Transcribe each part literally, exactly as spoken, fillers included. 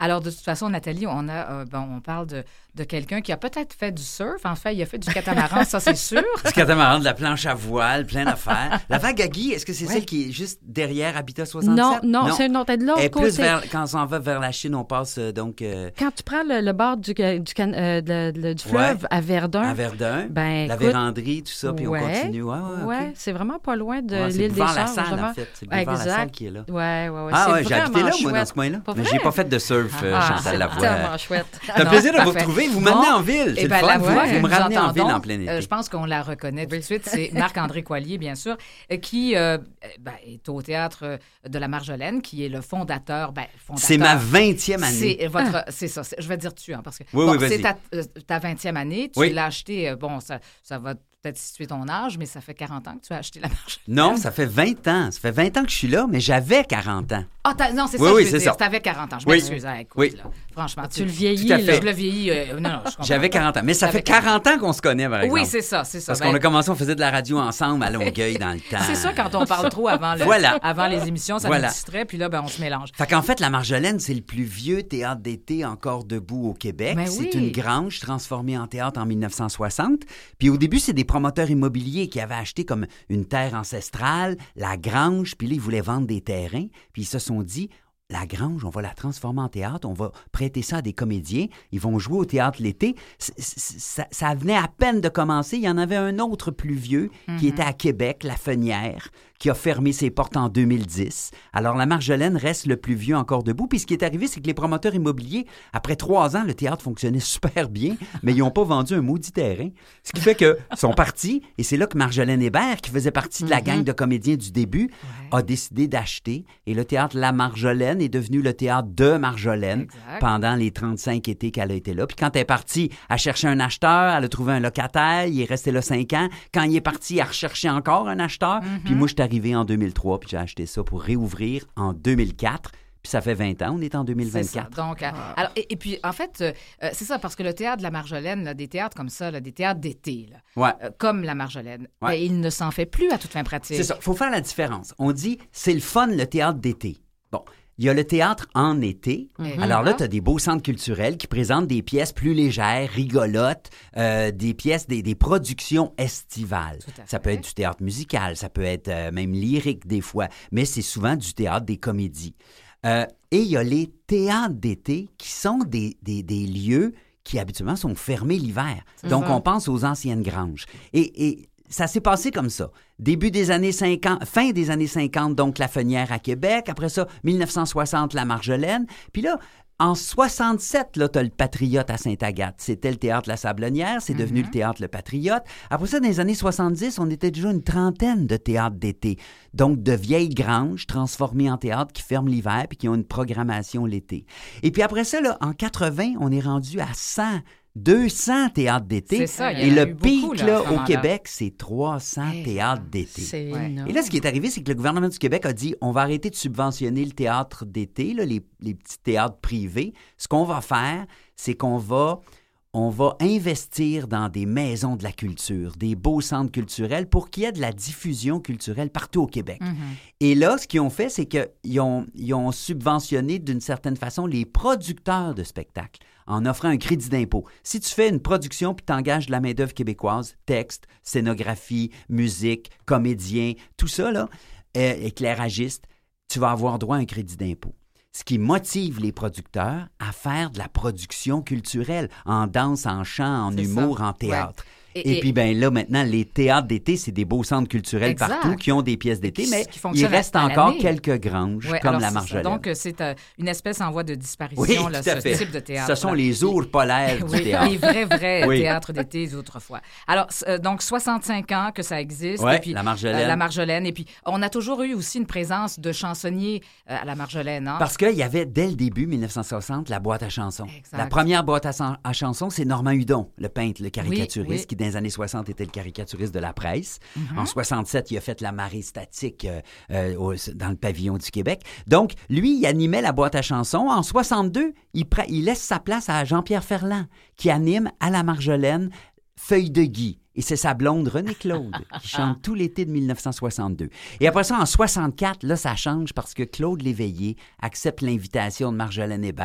Alors, de toute façon, Nathalie, on a, euh, bon, on parle de, de quelqu'un qui a peut-être fait du surf. En fait, il a fait du catamaran, ça, c'est sûr. Du catamaran, de la planche à voile, plein d'affaires. La vague à Guy, est-ce que c'est ouais. celle qui est juste derrière Habitat soixante-sept? Non, non, non. c'est une autre, de l'autre Et côté. Plus vers, quand on s'en va vers la Chine, on passe euh, donc... Euh... Quand tu prends le, le bord du, du, euh, de, de, du fleuve ouais. à Verdun... À Verdun, ben, la écoute, véranderie, tout ça, puis ouais, on continue. Ouais, ouais, ouais okay. c'est vraiment pas loin de ouais, l'île des Sœurs. C'est la salle, vraiment. en fait. C'est le boulevard La Salle qui est là. Oui, oui, oui. Ah ouais, j'ai habité là, chouette. moi, dans ce coin-là. Pas Mais vrai? j'ai pas fait de surf, euh, ah, Chantal Lavoie. C'est tellement chouette. C'est un plaisir de vous retrouver. Vous m'amenez en ville. C'est ben, le fun. Vous, voix, vous me ramenez en ville donc, en plein été. Euh, je pense qu'on la reconnaît tout de suite. C'est Marc-André Coallier, bien sûr, qui euh, ben, est au Théâtre de la Marjolaine, qui est le fondateur. Ben, fondateur c'est ma vingtième année. C'est, votre, ah. c'est ça. C'est, je vais dire tu, hein, parce que oui, bon, oui, vas-y. c'est ta, ta vingtième année. Tu oui. l'as acheté, euh, bon, ça, ça va peut-être situer ton âge, mais ça fait quarante ans que tu as acheté la Marjolaine. Non, ça fait vingt ans. Ça fait vingt ans que je suis là, mais j'avais quarante ans. Ah, non, c'est oui, ça oui, que je veux c'est dire. Ça. Tu avais quarante ans. Je oui. m'excuse. Ah, écoute, oui. là, franchement. Tu, tu le vieillis, tout à fait. Je le vieillis. Euh, non, non, je comprends. J'avais quarante ans. Mais ça fait quarante ans qu'on se connaît, par exemple. Oui, c'est ça, c'est ça. Parce ben, qu'on a commencé, on faisait de la radio ensemble à Longueuil dans le temps. C'est ça, quand on parle trop avant, le, voilà. avant les émissions, ça voilà. nous distrait, puis là, ben, on se mélange. Fait qu'en fait, la Marjolaine, c'est le plus vieux théâtre d'été encore debout au Québec. Ben c'est oui. une grange transformée en théâtre en dix-neuf cent soixante. Puis au début, c'est des promoteurs immobiliers qui avaient acheté comme une terre ancestrale, la grange, puis là, ils voulaient vendre des terrains. Puis ils se sont dit... La grange, on va la transformer en théâtre, on va prêter ça à des comédiens, ils vont jouer au théâtre l'été. C- c- ça, ça venait à peine de commencer. Il y en avait un autre plus vieux mm-hmm. qui était à Québec, La Fenière, qui a fermé ses portes en deux mille dix. Alors, la Marjolaine reste le plus vieux encore debout. Puis ce qui est arrivé, c'est que les promoteurs immobiliers, après trois ans, le théâtre fonctionnait super bien, mais ils n'ont pas vendu un maudit terrain. Ce qui fait qu'ils sont partis, et c'est là que Marjolaine Hébert, qui faisait partie de la mm-hmm. gang de comédiens du début, ouais. a décidé d'acheter. Et le théâtre La Marjolaine est devenu le théâtre de Marjolaine exact. Pendant les trente-cinq étés qu'elle a été là. Puis quand elle est partie, elle cherchait un acheteur, elle a trouvé un locataire, il est resté là cinq ans. Quand il est parti, elle recherchait encore un acheteur. Mm-hmm. Puis moi, je suis arrivé en deux mille trois, puis j'ai acheté ça pour réouvrir en deux mille quatre. Puis ça fait vingt ans, on est en deux mille vingt-quatre. C'est ça. Donc, ah. alors, et, et puis, en fait, euh, c'est ça, parce que le théâtre de la Marjolaine, là, des théâtres comme ça, là, des théâtres d'été, là, ouais. euh, comme la Marjolaine, ouais. ben, il ne s'en fait plus à toute fin pratique. C'est ça, il faut faire la différence. On dit, c'est le fun, le théâtre d'été. Bon, il y a le théâtre en été. Mm-hmm. Alors là, tu as des beaux centres culturels qui présentent des pièces plus légères, rigolotes, euh, des pièces, des, des productions estivales. Ça peut être du théâtre musical, ça peut être euh, même lyrique des fois, mais c'est souvent du théâtre des comédies. Euh, et il y a les théâtres d'été qui sont des, des, des lieux qui habituellement sont fermés l'hiver. Mm-hmm. Donc, on pense aux anciennes granges. Et... et ça s'est passé comme ça. Début des années cinquante, fin des années cinquante, donc La Fenière à Québec. Après ça, dix-neuf cent soixante, La Marjolaine. Puis là, en soixante-sept, là, tu as le Patriote à Sainte-Agathe. C'était le théâtre La Sablonnière, c'est mm-hmm. devenu le théâtre Le Patriote. Après ça, dans les années soixante-dix, on était déjà une trentaine de théâtres d'été. Donc, de vieilles granges transformées en théâtre qui ferment l'hiver puis qui ont une programmation l'été. Et puis après ça, là, en quatre-vingts, on est rendu à cent deux cents théâtres d'été. C'est ça, il y a et le eu pic, beaucoup, là, là, à ce au Québec, c'est trois cents hey, théâtres d'été. C'est ouais. Et là, ce qui est arrivé, c'est que le gouvernement du Québec a dit, on va arrêter de subventionner le théâtre d'été, là, les, les petits théâtres privés. Ce qu'on va faire, c'est qu'on va... on va investir dans des maisons de la culture, des beaux centres culturels pour qu'il y ait de la diffusion culturelle partout au Québec. Mm-hmm. Et là, ce qu'ils ont fait, c'est qu'ils ont, ils ont subventionné d'une certaine façon les producteurs de spectacles en offrant un crédit d'impôt. Si tu fais une production puis tu engages de la main-d'œuvre québécoise, texte, scénographie, musique, comédien, tout ça, là, euh, éclairagiste, tu vas avoir droit à un crédit d'impôt. Ce qui motive les producteurs à faire de la production culturelle, en danse, en chant, en c'est humour, ça. En théâtre. Ouais. Et, et puis, bien là, maintenant, les théâtres d'été, c'est des beaux centres culturels exact. Partout qui ont des pièces d'été, mais il reste encore l'année. Quelques granges, ouais, comme la Marjolaine. Donc, c'est euh, une espèce en voie de disparition, oui, là, ce fait. Type de théâtre. Ce sont là. Les ours polaires oui, du théâtre. Les vrais, vrais oui. théâtres d'été d'autrefois. Alors, euh, donc, soixante-cinq ans que ça existe. Oui, et puis, la Marjolaine. Euh, la Marjolaine. Et puis, on a toujours eu aussi une présence de chansonniers euh, à la Marjolaine. Hein? Parce qu'il y avait, dès le début, dix-neuf cent soixante, la boîte à chansons. Exact. La première boîte à, à chansons, c'est Normand Hudon, le peintre, le caricaturiste, oui, oui. qui, dans les années soixante, était le caricaturiste de la presse. Mm-hmm. En soixante-sept, il a fait la marée statique euh, euh, au, dans le pavillon du Québec. Donc, lui, il animait la boîte à chansons. En soixante-deux, il, pr- il laisse sa place à Jean-Pierre Ferland, qui anime à la Marjolaine Feuille de Guy. Et c'est sa blonde Renée Claude qui chante tout l'été de dix-neuf cent soixante-deux. Et après ça, en soixante-quatre, là, ça change parce que Claude Léveillé accepte l'invitation de Marjolaine Hébert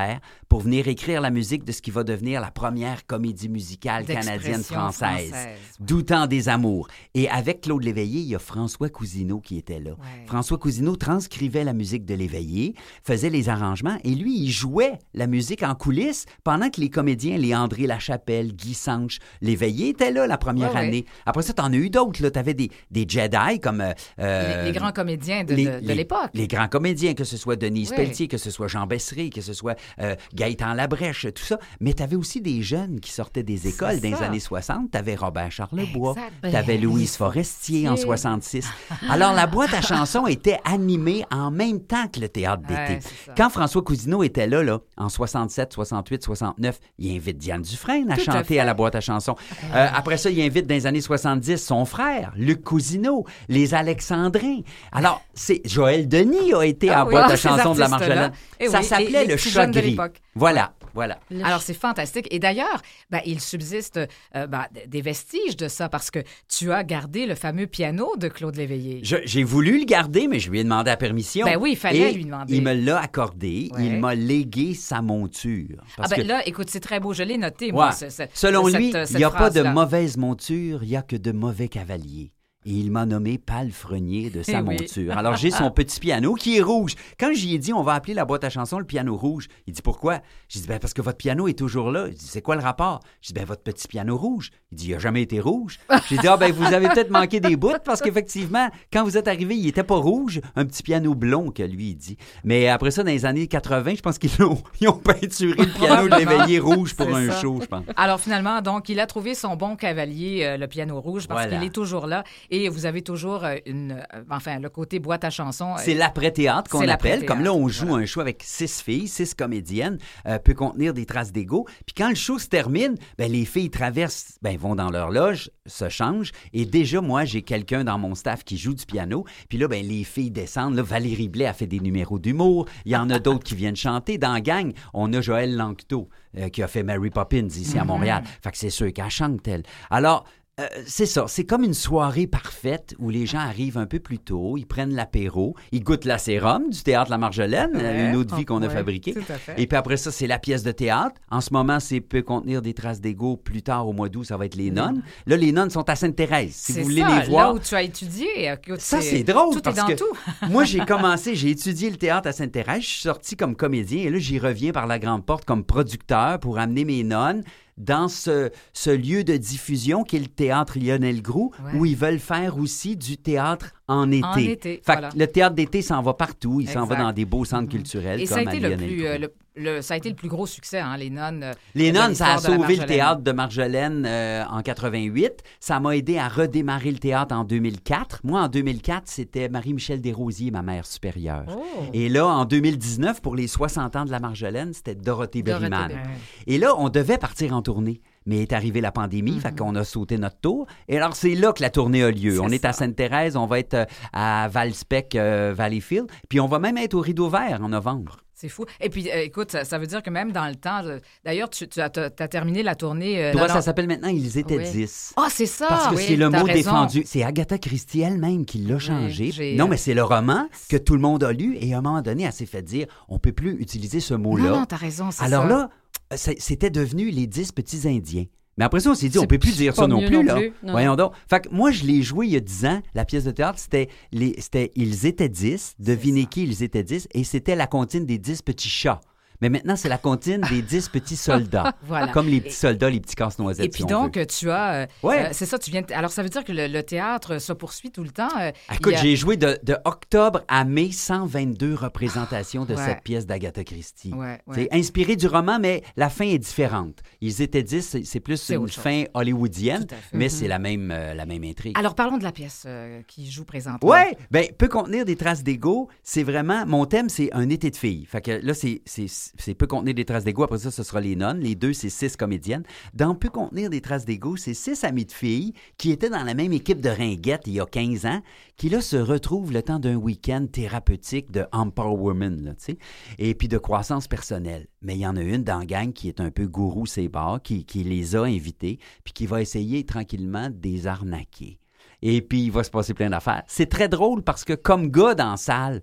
pour venir écrire la musique de ce qui va devenir la première comédie musicale canadienne-française, française. Doutant des amours. Et avec Claude Léveillé, il y a François Cousineau qui était là. Ouais. François Cousineau transcrivait la musique de Léveillé, faisait les arrangements et lui, il jouait la musique en coulisses pendant que les comédiens, les André Lachapelle, Guy Sanche, Léveillé étaient là la première Ouais, ouais. année. Après ça, t'en as eu d'autres. Tu avais des, des Jedi comme... euh, Les, les grands comédiens de, les- de- de les- l'époque. Les grands comédiens, que ce soit Denise Ouais. Pelletier, que ce soit Jean Besseray, que ce soit euh, Gaëtan Labrèche, tout ça. Mais tu avais aussi des jeunes qui sortaient des écoles C'est dans les ça. années soixante. Tu avais Robert Charlebois, Exact. tu avais Ben, Louise Forestier en Forestier. soixante-six. Alors, la boîte à chansons était animée en même temps que le théâtre d'été. Ouais, c'est ça. Quand François Cousineau était là, là, en soixante-sept, soixante-huit, soixante-neuf, il invite Diane Dufresne à Tout à chanter fait. à la boîte à chansons. Euh, après ça, il invite dans les années soixante-dix son frère, Luc Cousineau, les Alexandrins. Alors, c'est Joël Denis a été Ah à la oui, boîte ah, à ces chansons de la artistes-là. Marjolaine. Eh Ça oui, s'appelait les- les le plus chat jeunes de gris. l'époque. Voilà, voilà. Le Alors, ch- c'est fantastique. Et d'ailleurs, ben, il subsiste euh, ben, des vestiges de ça parce que tu as gardé le fameux piano de Claude Léveillé. Je- J'ai voulu le garder, mais je lui ai demandé la permission. Ben oui, il fallait Et lui demander. Il me l'a accordé. Ouais. Il m'a légué sa monture. Ah Parce ben que, là, écoute, c'est très beau. Je l'ai noté, moi. ouais, ce- ce- selon cette- lui, cette il n'y a pas de phrase-là. mauvaise monture, il n'y a que de mauvais cavaliers. Et il m'a nommé palefrenier de sa Eh oui. monture. Alors, j'ai son petit piano qui est rouge. Quand j'y ai dit, on va appeler la boîte à chansons le piano rouge, il dit, pourquoi? J'ai dit, ben, parce que votre piano est toujours là. Il dit, c'est quoi le rapport? J'ai dit, ben, votre petit piano rouge. Il dit, il n'a jamais été rouge. J'ai dit, ah, ben, vous avez peut-être manqué des bouts parce qu'effectivement, quand vous êtes arrivé, il n'était pas rouge, un petit piano blond que lui, il dit. Mais après ça, dans les années quatre-vingt, je pense qu'ils ont, ils ont peinturé le piano de l'éveillé rouge pour C'est un ça. show, je pense. Alors finalement, donc, il a trouvé son bon cavalier, euh, le piano rouge, parce Voilà. qu'il est toujours là. Et vous avez toujours euh, une, euh, enfin, le côté boîte à chansons. euh, C'est l'après-théâtre qu'on C'est appelle. l'après-théâtre, Comme là, on joue voilà. un show avec six filles, six comédiennes, euh, peut contenir des traces d'ego. Puis quand le show se termine, ben, les filles traversent, ben, vont dans leur loge, se changent. Et déjà, moi, j'ai quelqu'un dans mon staff qui joue du piano. Puis là, ben, les filles descendent. Là, Valérie Blais a fait des numéros d'humour. Il y en a d'autres qui viennent chanter. Dans la gang, on a Joël Lanctot euh, qui a fait Mary Poppins ici à Montréal. Fait que c'est sûr qu'elle chante, elle. Alors, Euh, c'est ça, c'est comme une soirée parfaite où les gens arrivent un peu plus tôt, ils prennent l'apéro, ils goûtent la sérum du théâtre La Marjolaine, Ouais. une autre vie qu'on a Ouais, fabriquée. tout à fait. Et puis après ça, c'est la pièce de théâtre. En ce moment, c'est peut contenir des traces d'ego. Plus tard, au mois d'août, ça va être les nonnes. Là, les nonnes sont à Sainte-Thérèse. Si c'est vous voulez ça, les voir. là où tu as étudié. écoute, Ça, c'est drôle Tout parce est dans que tout. moi, j'ai commencé, j'ai étudié le théâtre à Sainte-Thérèse, je suis sorti comme comédien et là, j'y reviens par la grande porte comme producteur pour amener mes nonnes dans ce, ce lieu de diffusion qui est le théâtre Lionel Groux, Ouais. où ils veulent faire aussi du théâtre en été. En été, Fait voilà. que le théâtre d'été s'en va partout, il s'en va Exact. dans des beaux centres culturels Et comme ça a à été le Lionel plus, Groux. euh, le, le- ça a été le plus gros succès, hein, les nonnes. euh, Les de nonnes, ça a l'histoire de la sauvé le Marjolaine. théâtre de Marjolaine euh, en quatre-vingt-huit. Ça m'a aidé à redémarrer le théâtre en deux mille quatre. Moi, en deux mille quatre, c'était Marie-Michel Desrosiers, ma mère supérieure. Oh. Et là, en deux mille dix-neuf, pour les soixante ans de la Marjolaine, c'était Dorothée Dorothée Berryman. Berryman. Et là, on devait partir en tournée. Mais est arrivée la pandémie, Mm-hmm. fait qu'on a sauté notre tour. Et alors, c'est là que la tournée a lieu. C'est On est à ça. Sainte-Thérèse, on va être euh, à Valspec, euh, Valleyfield, puis on va même être au Rideau Vert en novembre. C'est fou. Et puis, euh, écoute, ça, ça veut dire que même dans le temps, euh, d'ailleurs, tu, tu as, t'as- t'as terminé la tournée. euh, Toi, non, ça non. s'appelle maintenant Ils étaient Oui. dix. Ah, c'est ça. Parce que oui, c'est le t'as mot raison. défendu. C'est Agatha Christie elle-même qui l'a changé. j'ai, Non, euh, mais c'est le roman que tout le monde a lu et à un moment donné, elle s'est fait dire on peut plus utiliser ce mot-là. Non, non, t'as raison, c'est Alors ça. là, c'est- c'était devenu les dix petits Indiens. Mais après ça, on s'est dit, on C'est peut plus dire pas ça non mieux plus, non là. plus, non. Voyons donc. Fait que moi, je l'ai joué il y a dix ans. La pièce de théâtre, c'était, les, c'était Ils étaient dix. Devinez ça. qui ils étaient dix. Et c'était la comptine des dix petits chats. Mais maintenant, c'est la comptine des dix petits soldats. Voilà. Comme les petits soldats, les petits casse-noisettes. Et puis si on donc, veut. tu as... euh, Ouais. euh, c'est ça, tu viens... de- Alors, ça veut dire que le, le théâtre se poursuit tout le temps. euh, Ah, écoute, il y a- j'ai joué de, de octobre à mai cent vingt-deux représentations de Ouais. cette pièce d'Agatha Christie. Ouais, ouais. C'est inspiré du roman, mais la fin est différente. Ils étaient dix, c'est, c'est plus C'est une autre chose. fin hollywoodienne, Tout à fait. mais Mhm. c'est la même, euh, la même intrigue. Alors, parlons de la pièce euh, qui joue présentement. Ouais, ben peut contenir des traces d'ego. C'est vraiment mon thème, c'est un été de filles. Fait que là, c'est c'est c'est peut contenir des traces d'ego. Après ça, ce sera les nonnes. Les deux, c'est six comédiennes. Dans peut contenir des traces d'ego, c'est six amis de filles qui étaient dans la même équipe de ringuettes il y a quinze ans, qui là se retrouvent le temps d'un week-end thérapeutique de empowerment, là, tu sais, et puis de croissance personnelle. Mais il y en a une dans la gang qui est un peu gourou ses bars, qui qui les a invités, puis qui va essayer tranquillement de les arnaquer. Et puis, il va se passer plein d'affaires. C'est très drôle parce que, comme gars dans la salle,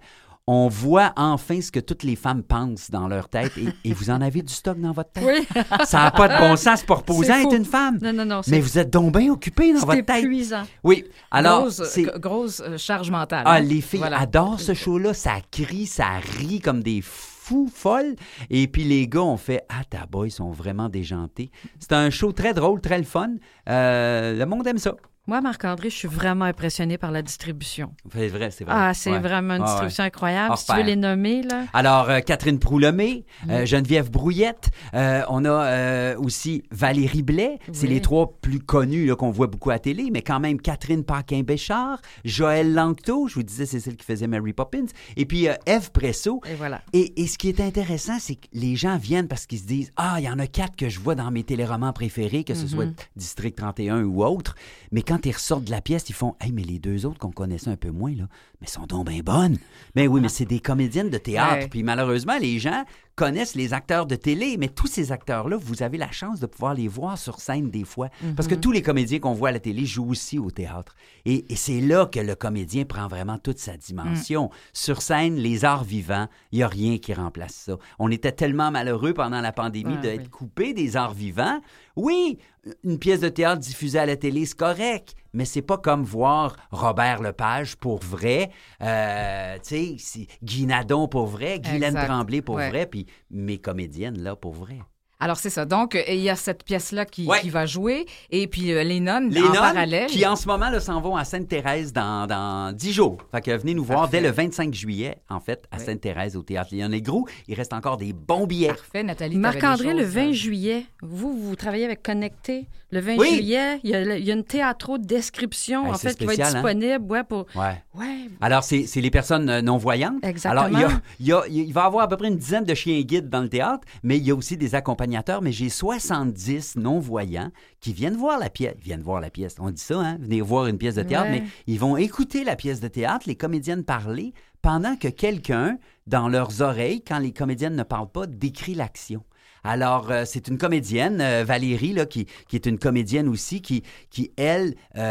on voit enfin ce que toutes les femmes pensent dans leur tête et, et vous en avez du stock dans votre tête. Oui. Ça n'a pas de bon sens, c'est pas reposant C'est être fou. une femme. Non, non, non. Mais vous êtes donc bien occupé dans votre C'est tête. épuisant. Oui, alors... grosse, c'est... grosse euh, charge mentale. Ah, hein? les filles Voilà. adorent ce show-là. Ça crie, ça rit comme des fous folles. Et puis les gars ont fait « Ah, ta boy, ils sont vraiment déjantés. » C'est un show très drôle, très le fun. Euh, le monde aime ça. Moi, Marc-André, je suis vraiment impressionnée par la distribution. C'est vrai, c'est vrai. Ah, c'est Ouais. vraiment une Ah, distribution incroyable. Hors Si tu veux pair. les nommer, là. Alors, euh, Catherine Proulemé, euh, Mm. Geneviève Brouillette, euh, on a euh, aussi Valérie Blais, c'est Oui. les trois plus connus là, qu'on voit beaucoup à la télé, mais quand même Catherine Paquin-Béchard, Joël Lanctot, je vous disais, c'est celle qui faisait Mary Poppins, et puis euh, Ève Presso. Et voilà. Et, et ce qui est intéressant, c'est que les gens viennent parce qu'ils se disent « Ah, il y en a quatre que je vois dans mes téléromans préférés, que ce Mm-hmm. soit District trente et un ou autre. » Mais quand ils ressortent de la pièce, ils font « Hey, mais les deux autres qu'on connaissait un peu moins, là, mais sont donc bien bonnes. » Mais oui, mais c'est des comédiennes de théâtre. Ouais. Puis malheureusement, les gens connaissent les acteurs de télé, mais tous ces acteurs-là, vous avez la chance de pouvoir les voir sur scène des fois. Parce que tous les comédiens qu'on voit à la télé jouent aussi au théâtre. Et, et c'est là que le comédien prend vraiment toute sa dimension. Sur scène, les arts vivants, il n'y a rien qui remplace ça. On était tellement malheureux pendant la pandémie Ah, d'être oui. coupé des arts vivants. Oui, une pièce de théâtre diffusée à la télé, c'est correct, mais c'est pas comme voir Robert Lepage pour vrai, euh, tu sais, c'est Guy Nadon pour vrai, Guylaine Exact. Tremblay pour Ouais. vrai, puis mes comédiennes, là, pour vrai. Alors, c'est ça. Donc, euh, il y a cette pièce-là qui, Ouais. qui va jouer. Et puis, euh, les nonnes, Les en nonnes parallèle. qui, en ce moment, là, s'en vont à Sainte-Thérèse dans, dans dix jours. Fait que venez nous voir Parfait. dès le vingt-cinq juillet, en fait, à Oui. Sainte-Thérèse, au Théâtre Léon-Legros. Il reste encore des bons billets. Parfait, Nathalie. t'avais Marc-André, des le choses, vingt euh, juillet, vous, vous travaillez avec Connecté. Le vingt Oui. juillet, il y, a, le- il y a une théâtro-description, Hey, en c'est fait, qui va spécial, être hein? disponible. Ouais, pour... Ouais. ouais. Alors, c'est c'est les personnes euh, non-voyantes. Exactement. Alors, il, y a, il, y a- il va y avoir à peu près une dizaine de chiens guides dans le théâtre, mais il y a aussi des accompagnateurs. Mais j'ai soixante-dix non-voyants qui viennent voir la pièce. Ils viennent voir la pièce. On dit ça, hein? Venez voir une pièce de théâtre, Ouais. mais ils vont écouter la pièce de théâtre, les comédiennes parler, pendant que quelqu'un, dans leurs oreilles, quand les comédiennes ne parlent pas, décrit l'action. Alors, euh, c'est une comédienne, euh, Valérie, là, qui, qui est une comédienne aussi, qui, qui elle,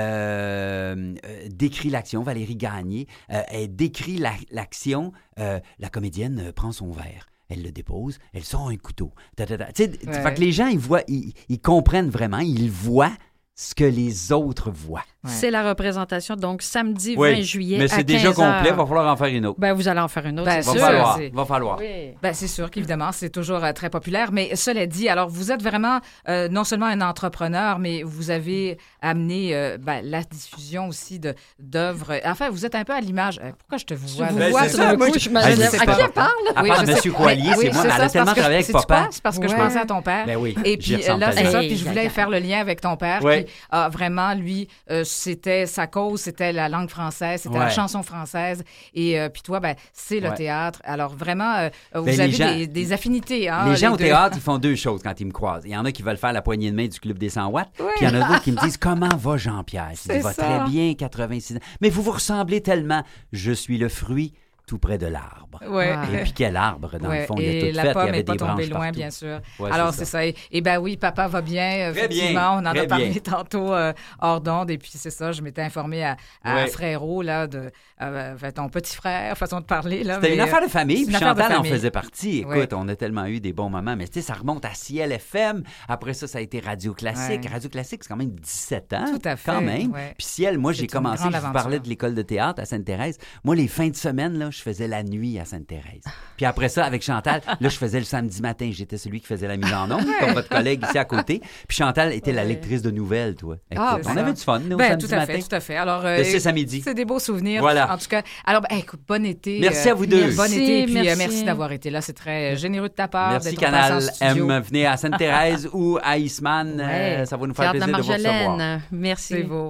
euh, euh, décrit l'action. Valérie Gagné, euh, elle décrit la- l'action. Euh, la comédienne euh, prend son verre. Elle le dépose, elle sort un couteau. Ta, ta, ta. Tu sais, Ouais. fait que les gens, ils voient, ils, ils comprennent vraiment, ils voient ce que les autres voient. Ouais. C'est la représentation, donc samedi Oui, vingt juillet mais à c'est déjà quinze heures. complet, il va falloir en faire une autre. Ben, vous allez en faire une autre, Ben, c'est Va sûr, sûr. falloir, c'est- va falloir. Oui. Ben, c'est sûr qu'évidemment, c'est toujours euh, très populaire. Mais cela dit, alors, vous êtes vraiment euh, non seulement un entrepreneur, mais vous avez amené euh, ben, la diffusion aussi de, d'œuvres. Enfin, vous êtes un peu à l'image. euh, pourquoi je te vois? vous là? Ben, vois c'est tout ça, d'un moi, coup, je- je m'imagine, Ah, je à sais qui pas. elle parle? À Oui, part je M. sais. Coallier, Mais- c'est oui, moi, mais elle ça, a c'est tellement parce que- travaillé avec sais-tu papa. quoi? C'est parce que je Ouais. pensais à ton père. Ben oui, Et j'y puis euh, ressemble là, c'est tellement. ça. Hey, Puis je voulais gaga. faire le lien avec ton père Ouais. qui a vraiment, lui, euh, c'était sa cause, c'était la langue française, c'était la Ouais. chanson française. Et euh, puis toi, ben, c'est le Ouais. théâtre. Alors vraiment, euh, vous Ben, les avez gens- des, des affinités. Hein, Les gens au deux. théâtre, ils font deux choses quand ils me croisent. Il y en a qui veulent faire la poignée de main du Club des cent watts, Oui. puis il y en a d'autres qui me disent « Comment va Jean-Pierre? » Je dis, C'est « Va ça. très bien, quatre-vingt-six ans. » Mais vous vous ressemblez tellement. Je suis le fruit tout près de l'arbre. Ouais. Ah. Et puis quel arbre, dans Ouais, le fond, il y a et tout la fait, il y pomme avait n'est pas des branches tombée loin, partout. bien sûr. Ouais, Alors, c'est c'est ça. ça. Et, et ben oui, papa va bien, Très bien, effectivement. On en très a parlé bien. tantôt euh, hors d'onde. Et puis, c'est ça, je m'étais informée à, à Ouais. Frérot, là, de euh, enfin, ton petit frère, façon de parler. là. C'était mais, une affaire de famille, c'est puis une affaire de Chantal en famille. faisait partie. Écoute, Ouais. on a tellement eu des bons moments, mais tu sais, ça remonte à Ciel F M. Après ça, ça a été Radio Classique. Ouais. Radio Classique, c'est quand même dix-sept ans. Tout à fait, Quand même. ouais. Puis Ciel, moi, C'est j'ai une commencé, grande je vous aventure. parlais de l'école de théâtre à Sainte-Thérèse. Moi, les fins de semaine, là, je faisais la nuit à Sainte-Thérèse. Puis après ça, avec Chantal, là, je faisais le samedi matin. J'étais celui qui faisait la mise en onde, comme votre collègue ici à côté. Puis Chantal était la Ouais. lectrice de nouvelles, toi. Écoute, Ah, on c'est avait ça. du fun, nous, Ben, samedi tout à matin. fait, tout à fait. Alors, euh, De six à midi. c'est des beaux souvenirs. Voilà. En tout cas, alors, ben, écoute, bon été. Merci à vous deux. Bon Merci, été, et puis euh, merci. merci d'avoir été là. C'est très euh, généreux de ta part. Merci, d'être passé en Canal studio. M. Venez à Sainte-Thérèse ou à Eastman. Euh, Ouais. ça va nous faire Théâtre de la plaisir de vous recevoir. Marjolaine. Merci. C'est beau.